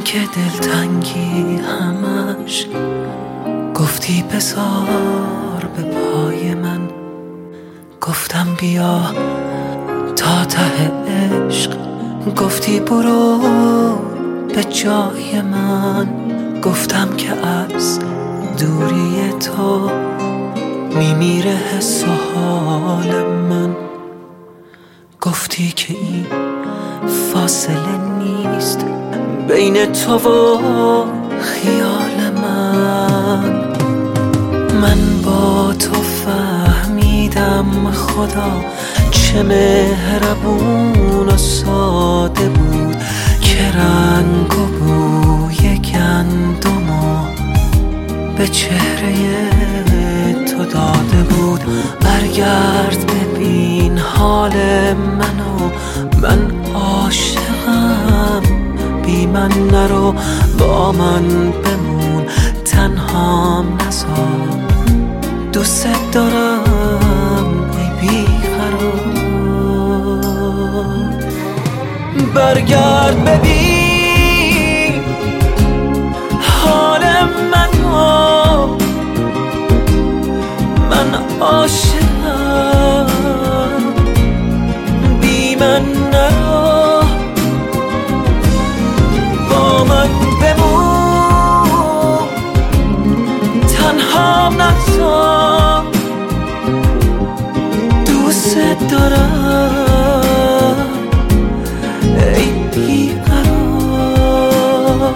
که دلتنگی همش گفتی بذار به پای من، گفتم بیا تا ته عشق، گفتی برو به جای من، گفتم که از دوری تو میمیره حس و حال من، گفتی که این فاصله نیست بین تو و خیال من با تو فهمیدم خدا چه مهربون و ساده بود، که رنگ و بوی گندمو به چهره تو داده بود. برگرد ببین حال منو، من عاشقم، بی من نرو، با من بمون، تنهام نذار، دوست دارم ای بیقرار. برگرد ببین حال منو، من عاشقم، بی من نرو، با من بمون، تنهام نذار، دوست دارم ای بیقرار.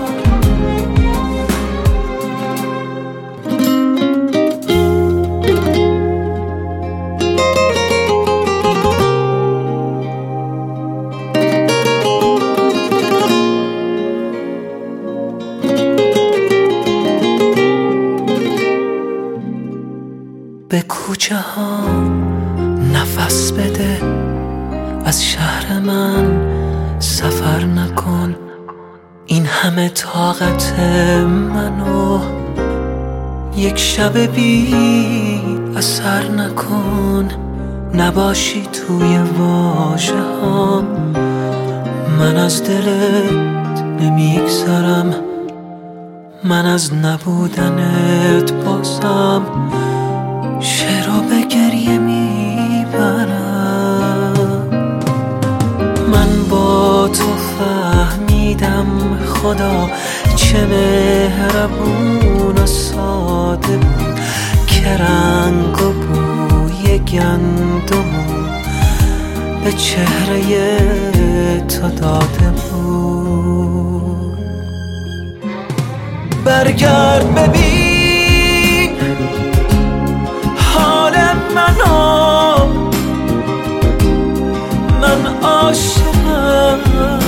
به کوچه ها نفس بده، از شهر من سفر نکن، این همه طاقت منو یک شب بی اثر نکن، نباشی توی واژه ها، من از دلت نمیگذرم، من از نبودنت بازم شعرو به گریه میبرم. من با تو فهمیدم خدا چه مهربون و ساده بود، که رنگ و بوی گندمو به چهره تو داده بود. برگرد ببین حال منو، من عاشقم،